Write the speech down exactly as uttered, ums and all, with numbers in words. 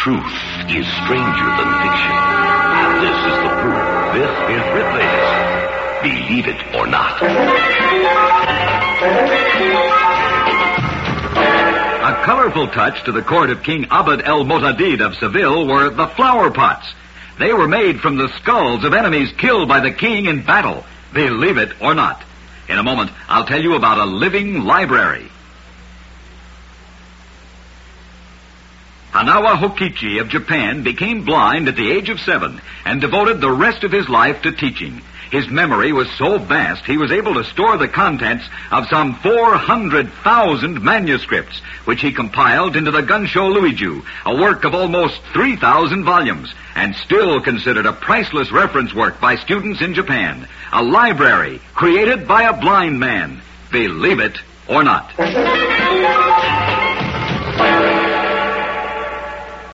Truth is stranger than fiction. And this is the proof. This is Ripley's Believe It or Not. A colorful touch to the court of King Abd el-Motadid of Seville were the flower pots. They were made from the skulls of enemies killed by the king in battle. Believe it or not. In a moment, I'll tell you about a living library. Hanawa Hokichi of Japan became blind at the age of seven and devoted the rest of his life to teaching. His memory was so vast he was able to store the contents of some four hundred thousand manuscripts, which he compiled into the Gunsho Luiju, a work of almost three thousand volumes, and still considered a priceless reference work by students in Japan. A library created by a blind man. Believe it or not.